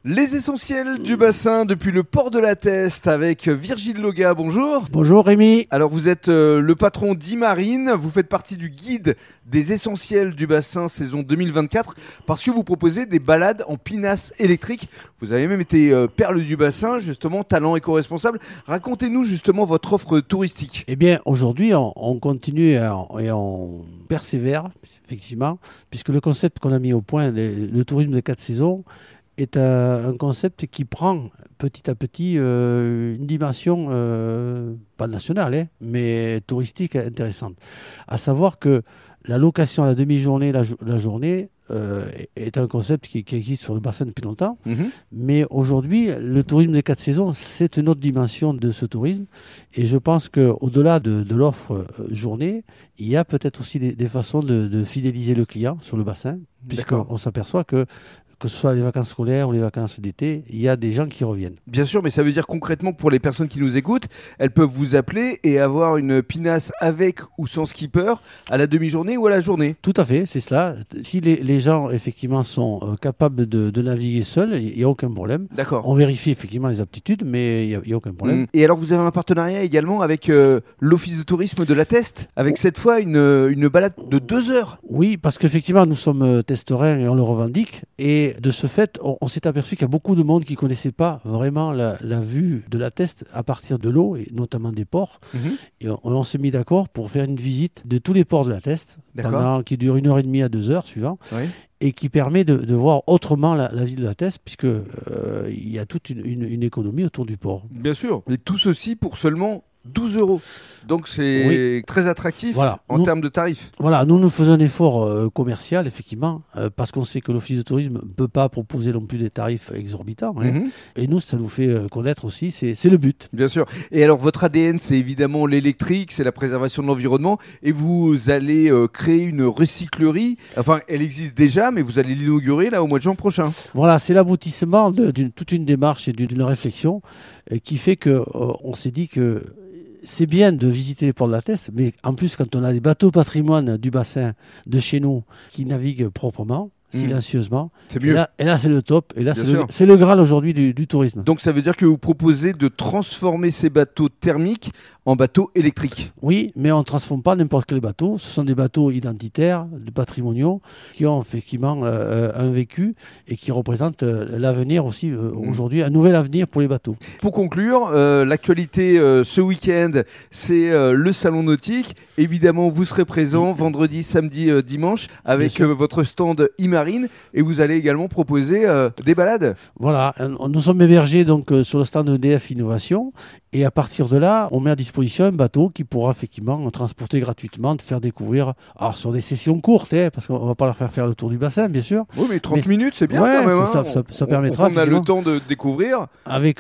Les essentiels du bassin depuis le port de la Teste avec Virgile Loga, bonjour. Bonjour Rémi. Alors vous êtes le patron d'Imarine, vous faites partie du guide des essentiels du bassin saison 2024 parce que vous proposez des balades en pinasse électrique. Vous avez même été perle du bassin, justement, talent éco-responsable. Racontez-nous justement votre offre touristique. Eh bien aujourd'hui on continue et on persévère effectivement puisque le concept qu'on a mis au point, le tourisme de 4 saisons, est un concept qui prend petit à petit une dimension, pas nationale, mais touristique intéressante. À savoir que la location à la demi-journée, la journée, est un concept qui existe sur le bassin depuis longtemps. Mais aujourd'hui, le tourisme des 4 saisons, c'est une autre dimension de ce tourisme. Et je pense qu'au-delà de l'offre journée, il y a peut-être aussi des façons de fidéliser le client sur le bassin, puisqu'on s'aperçoit que ce soit les vacances scolaires ou les vacances d'été, il y a des gens qui reviennent. Bien sûr, mais ça veut dire concrètement pour les personnes qui nous écoutent, elles peuvent vous appeler et avoir une pinasse avec ou sans skipper à la demi-journée ou à la journée. Tout à fait, c'est cela. Si les gens effectivement sont capables de naviguer seuls, il n'y a aucun problème. D'accord. On vérifie effectivement les aptitudes, mais il n'y a aucun problème. Et alors vous avez un partenariat également avec l'Office de tourisme de la Teste, avec cette fois une balade de 2 heures. Oui, parce qu'effectivement nous sommes testerains et on le revendique. Et de ce fait, on s'est aperçu qu'il y a beaucoup de monde qui ne connaissait pas vraiment la vue de la Teste à partir de l'eau, et notamment des ports. Et on s'est mis d'accord pour faire une visite de tous les ports de la Teste, qui dure 1h30 à 2 heures suivant, et qui permet de voir autrement la ville de la Teste, puisque il y a toute une économie autour du port. Bien sûr, et tout ceci pour seulement 12 euros. Donc c'est très attractif en termes de tarifs. Voilà, nous faisons un effort commercial, effectivement, parce qu'on sait que l'Office de tourisme ne peut pas proposer non plus des tarifs exorbitants. Et nous, ça nous fait connaître aussi, c'est le but. Bien sûr. Et alors, votre ADN, c'est évidemment l'électrique, c'est la préservation de l'environnement. Et vous allez créer une recyclerie. Enfin, elle existe déjà, mais vous allez l'inaugurer là au mois de juin prochain. Voilà, c'est l'aboutissement d'une toute une démarche et d'une réflexion qui fait qu'on s'est dit que c'est bien de visiter les ports de la Teste, mais en plus, quand on a des bateaux patrimoine du bassin de chez nous qui naviguent proprement, silencieusement, c'est mieux. Et là, c'est le top. Et là, c'est le Graal aujourd'hui du tourisme. Donc, ça veut dire que vous proposez de transformer ces bateaux thermiques en bateaux électriques. Oui, mais on ne transforme pas n'importe quel bateau. Ce sont des bateaux identitaires, patrimoniaux, qui ont effectivement un vécu et qui représentent l'avenir aussi, aujourd'hui, un nouvel avenir pour les bateaux. Pour conclure, l'actualité ce week-end, c'est le Salon Nautique. Évidemment, vous serez présent vendredi, samedi, dimanche avec votre stand Imarine et vous allez également proposer des balades. Voilà, nous sommes hébergés donc, sur le stand EDF Innovation. Et à partir de là, on met à disposition un bateau qui pourra effectivement transporter gratuitement, faire découvrir, alors sur des sessions courtes, parce qu'on ne va pas leur faire le tour du bassin, bien sûr. Oui, mais 30 minutes, c'est bien quand même. Ça permettra. On a le temps de découvrir. Avec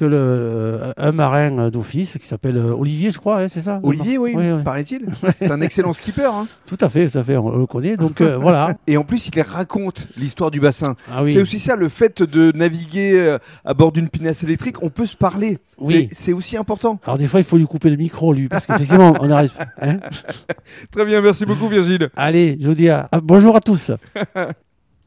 un marin d'office qui s'appelle Olivier, je crois, c'est ça? Olivier, oui. Paraît-il. C'est un excellent skipper. Tout à fait, on le connaît. Donc voilà. Et en plus, il raconte l'histoire du bassin. Ah, oui. C'est aussi ça, le fait de naviguer à bord d'une pinasse électrique, on peut se parler. Oui. C'est aussi important. Alors des fois, il faut lui couper le micro, lui, parce qu'effectivement, on arrive. Très bien, merci beaucoup Virgile. Allez, je vous dis bonjour à tous.